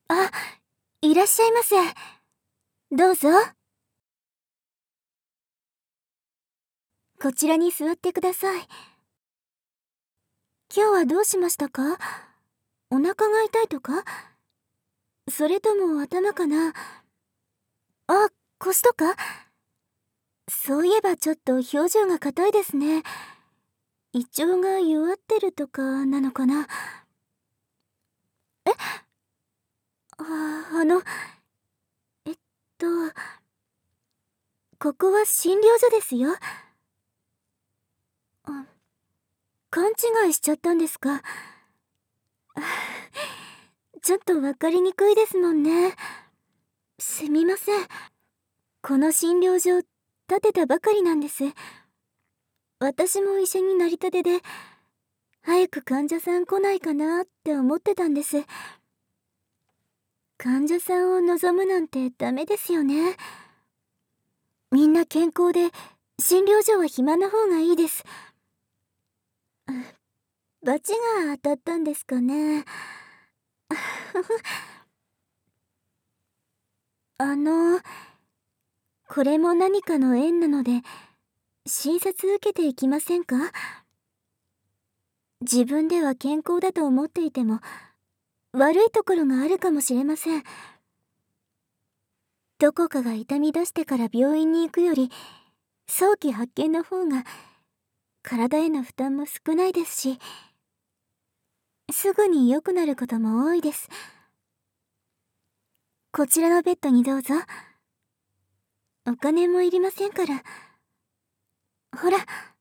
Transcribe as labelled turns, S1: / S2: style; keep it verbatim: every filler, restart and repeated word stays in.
S1: あ、いらっしゃいませ。どうぞ。こちらに座ってください。今日はどうしましたか？お腹が痛いとか？それとも頭かな？あ、腰とか？そういえばちょっと表情が硬いですね。胃腸が弱ってるとかなのかな？え？あ、あの、えっと、ここは診療所ですよ。あ、勘違いしちゃったんですか？ちょっとわかりにくいですもんね。すみません。この診療所、建てたばかりなんです。私も医者になりたてで、早く患者さん来ないかなって思ってたんです。患者さんを望むなんてダメですよね。みんな健康で、診療所は暇な方がいいです。罰が当たったんですかね。あの、これも何かの縁なので、診察受けていきませんか？自分では健康だと思っていても、悪いところがあるかもしれません。どこかが痛み出してから病院に行くより、早期発見の方が、体への負担も少ないですし、すぐに良くなることも多いです。こちらのベッドにどうぞ。お金もいりませんから。ほら、